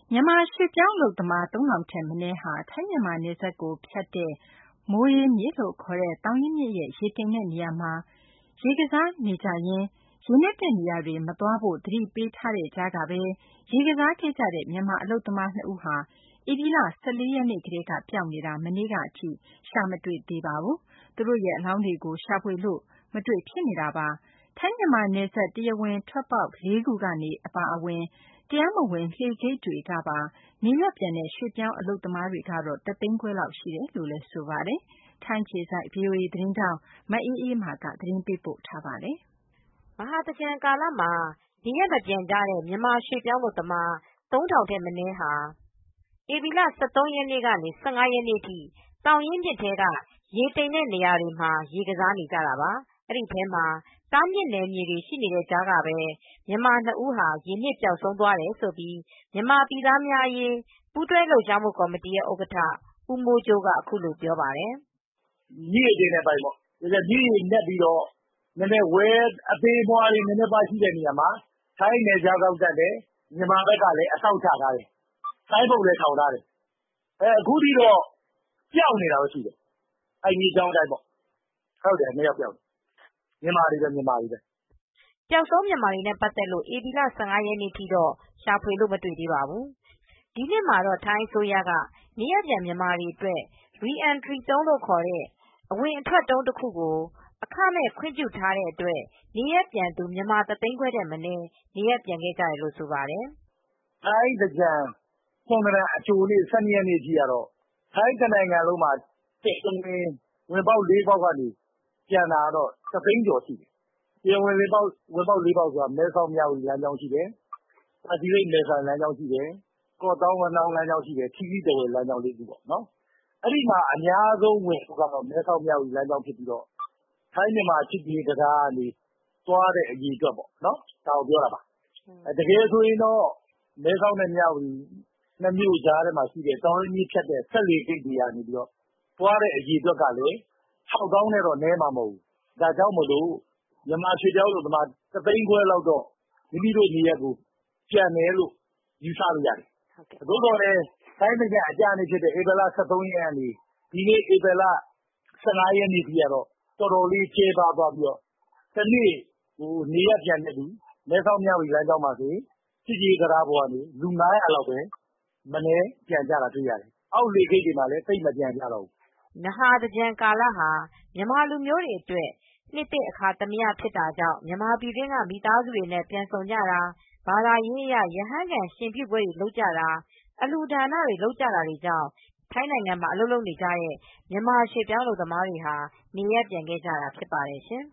မြန်မာရွှေ့ပြောင်းအလုပ်သမား ၃,၀၀၀ ထက်မနည်းဟာ ထိုင်းမြန်မာနယ်စပ်ကိုဖြတ်တဲ့ မိုးရေးမြစ်လို့ခေါ်တဲ့ သောင်ရင်းမြစ်ရဲ့ ရေတိမ်တဲ့နေရာမှာ ရေကစားနေကြရင်း ရေနက်တဲ့နေရာတွေမသွားဖို့ သတိပေးထားတဲ့ကြားကပဲ ရေကစားခဲ့ကြတဲ့ မြန်မာအလုပ်သမား ၂ ဦးဟာ ဧပြီလ ၁၄ ရက်နေ့ကတည်းက ပျောက်နေတာ မနေ့ကအထိ ရှာမတွေ့သေးပါဘူး။ သူတို့ရဲ့အလောင်းတွေကို ရှာဖွေလို့မတွေ့ဖြစ်နေတာပါ။ ထိုင်းမြန်မာနယ်စပ် တရားဝင်ထွက်ပေါက် ၄ ခုကနေအပါအဝင် တရားမဝင်လှေဂိတ်တွေကပါ နေရပ်ပြန်တဲ့ ရွှေ့ပြောင်းအလုပ်သမားတွေကတော့ ၁ သိန်းခွဲလောက်ရှိတယ်လို့လည်း ဆိုပါတယ်။ ထိုင်းအခြေစိုက် VOA သတင်းထောက် မအေးအေးမာက သတင်းပေးပို့ထားပါတယ်။ မဟာသင်္ကြန်ကာလမှာ နေရပ်မပြန်ကြတဲ့ မြန်မာရွှေ့ပြောင်းအလုပ်သမား ၃,၀၀၀ ထက်မနည်းဟာ ဧပြီလ ၁၃ ရက်နေ့ကနေ ၁၅ ရက်နေ့ထိ သောင်ရင်းမြစ်ထဲက ရေတိမ်တဲ့နေရာတွေမှာ ရေကစားနေကြတာပါ။ အဲဒီထဲမှာ တားမြစ်နယ်မြေတွေရှိနေတဲ့ကြားကပဲ မြန်မာ ၂ ဦးဟာ ရေနစ်ပျောက်ဆုံးသွားတယ်လို့ မြန်မာပြည်သားများအရေး ပူးတွဲလှုပ်ရှားမှုကော်မတီဥက္ကဋ္ဌ ဦးမိုးကြိုးက အခုလိုပြောပါတယ်။ "မြစ်ရေတင်တဲ့အပိုင်းပေါ့ မြစ်ရေနက်ပြီးတော့ ဝဲအသေးအမွှားလေးနည်းနည်းပါးရှိတဲ့နေရာမှာ ထိုင်းနယ်ခြားစောင့်တပ်နဲ့ မြန်မာဘက်ကလည်း အစောင့်ချထားတယ်။ ဆိုင်းဘုတ်လည်းထောင်ထားတယ်။ အခုထိတော့ ပျောက်နေတာပဲရှိတယ်။ အဲဒီမြစ်ကြောင်းအတိုင်းပေါ့ ဟုတ်တယ် ၂ ယောက်ပျောက်နေတယ် မြန်မာတွေပဲ။ပျောက်ဆုံးမြန်မာတွေနဲ့ပတ်သက်လို့ ဧပြီလ ၁၅ ရက်နေ့ထိတော့ ရှာဖွေလို့ မတွေ့သေးပါဘူး။ ဒီနှစ်မှာတော့ ထိုင်းအစိုးရက နေရပ်ပြန်မြန်မာတွေအတွက် Re-entry တုံးလို့ခေါ်တဲ့ အဝင်အထွက်တုံးတခုကို အခမဲ့ခွင့်ပြုထားတဲ့အတွက် နေရပ်ပြန်သူ မြန်မာ ၁ သိန်းခွဲထက်မနည်း နေရပ်ပြန်ခဲ့ကြတယ်လို့ ဆိုပါတယ်။ "ထိုင်းသင်္ကြန်အကြိုနေ့ ၁၂ ရက်နေ့အထိကတော့ ထိုင်းတနိုင်ငံလုံးမှာ တရားဝင်ဝင်ပေါက် ၄ ပေါက်ကနေ ပြန်တာကတော့ ၁ သိန်းကျော်ရှိတယ်။ တရားဝင်ဝင်ပေါက် ၄ ပေါက်ဆိုတာ မဲဆောက်မြဝတီလမ်းကြောင်းရှိတယ်။ တာချီလိတ်မယ်ဆိုင်လမ်းကြောင်းရှိတယ်။ ကော့သောင်းရနောင်းလမ်းကြောင်းရှိတယ်။ ထီးခီးထားဝယ်လမ်းကြောင်း ၄ ခုပေါ့နော်။ အဲဒီမှာအများဆုံးဝင်တာကတော့ မဲဆောက်မြဝတီလမ်းကြောင်းဖြစ်ပြီးတော့ ထိုင်းမြန်မာချစ်ကြည်ရေးတံတားကနေ သွားတဲ့အရေအတွက်ပေါ့နော် ဒါကိုပြောတာပါ။ တကယ်ဆိုရင်တော့ မဲဆောက်နဲ့ မြဝတီ ၂ မြို့ကြားထဲမှာရှိတဲ့ သောင်ရင်းမြစ်ဖြတ်တဲ့ စက်လှေဂိတ်တွေကနေပြီးတော့ သွားတဲ့အရေအတွက်ကလည်း ၆ သောင်းနဲ့တော့နည်းမှာမဟုတ်ဘူး။ ဒါကြောင့်မို့လို့ မြန်မာရွှေ့ပြောင်းအလုပ်သမား ၁ သိန်းခွဲလောက်တော့ မိမိတို့နေရပ်ကို ပြန်မယ်လို့ ယူဆလို့ရတယ်။ သို့သော်လည်း ထိုင်းသင်္ကြန်အကျနေ့ဖြစ်တဲ့ ဧပြီလ ၁၃ ရက်ကနေ ဒီနေ့ ဧပြီလ ၁၅ ရက်နေ့အထိကတော့ တော်တော်လေးကျဲပါးသွားပြီးတော့ တနေ့နေရပ်ပြန်တဲ့သူ မဲဆောက်မြဝတီလမ်းကြောင်းမှာဆိုရင် ချစ်ကြည်ရေးတံတားပေါ်ကနေ လူ ၅၀၀ လောက်ပဲ မနည်းပြန်ကြတာတွေ့ရတယ်။ အောက်လှေဂိတ်တွေမှာလည်း သိပ်မပြန်ကြတော့ဘူး။ " မဟာသင်္ကြန်ကာလဟာ မြန်မာလူမျိုးတွေအတွက် နှစ်သစ်အခါသမယဖြစ်တာကြောင့် မြန်မာပြည်တွင်းက မိသားစုတွေနဲ့ ပြန်ဆုံကြတာ ဘာသာရေးအရ ရဟန်းဂန်ရှင်ပြုပွဲတွေလုပ်ကြတာ အလှူဒါနတွေလုပ်ကြတာတွေကြောင့် ထိုင်းနိုင်ငံမှာ အလုပ်လုပ်နေကြတဲ့ မြန်မာရွှေ့ပြောင်းအလုပ်သမားတွေဟာ နေရပ်ပြန်ခဲ့ကြတာဖြစ်ပါတယ်ရှင်